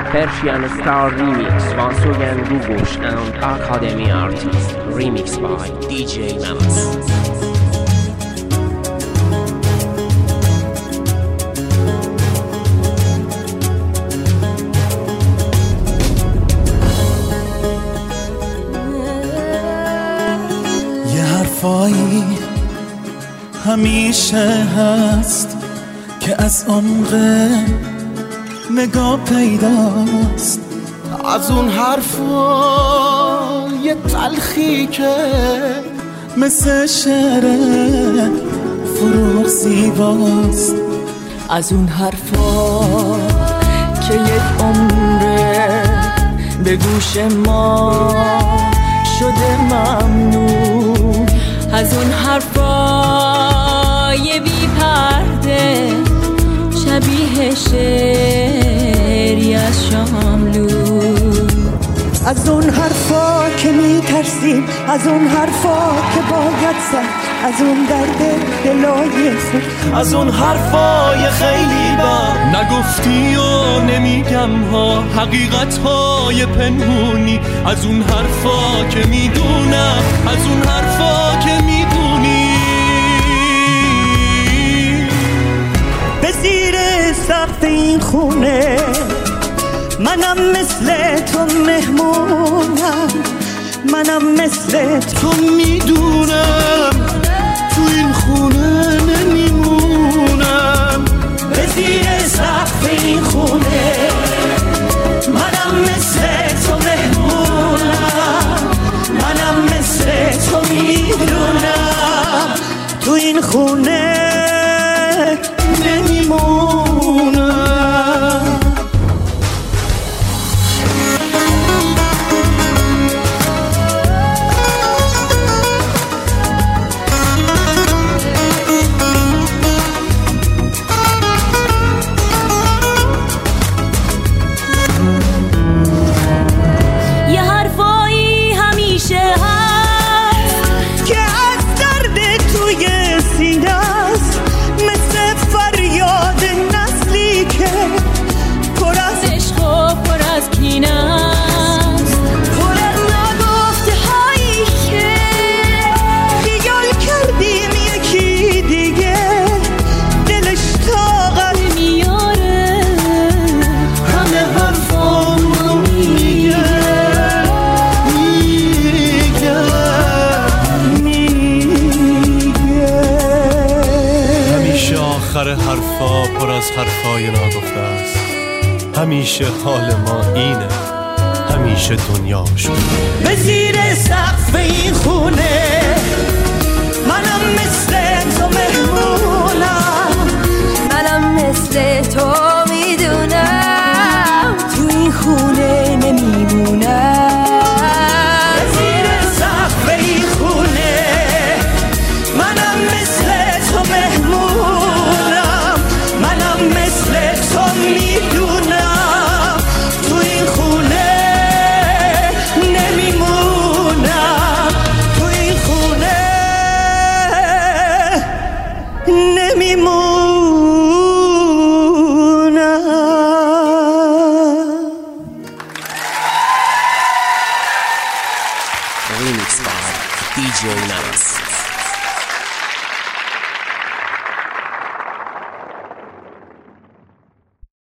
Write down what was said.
Persian Star Remix once again Gugush and Academy Artist Remix by DJ Namas. یه حرفایی همیشه هست که از عمق نگاه پیداست، از اون حرفای تلخی که مثل شعر فروغ زیباست، از اون حرفا که یک عمره به گوش ما شده ممنون، از اون حرفای بی پرده شبیه شعری از شاملو، از اون حرفا که میترسیم، از اون حرفا که باید زد، از اون درد دلای خود، از اون حرفای خیلی بد نگفتی و نمیگم ها، حقیقت های پنهونی، از اون حرفا که میدونم، از اون حرفا که میدونی. به زیر سقف این خونه منم مثل تو مهمونم، منم مثل تو میدونم تو این خونه نمیمونم، به زیر سقف این خونه منم مثل تو مهمونم، منم مثل تو میدونم تو این خونه نمیمونم. آخر حرفا پر از حرفای ناگفته است، همیشه حال ما اینه، همیشه دنیا شد. به زیر سقف این خونه منم مثل تو مهمونم، منم مثل تو میدونم تو این خونه نمیمونم، به زیر سقف این خونه منم مثل تو مهمونم، منم مثل تو میدونم تو این خونه نمیمونم، تو این خونه نمیمونم. Remix by DJ Namas.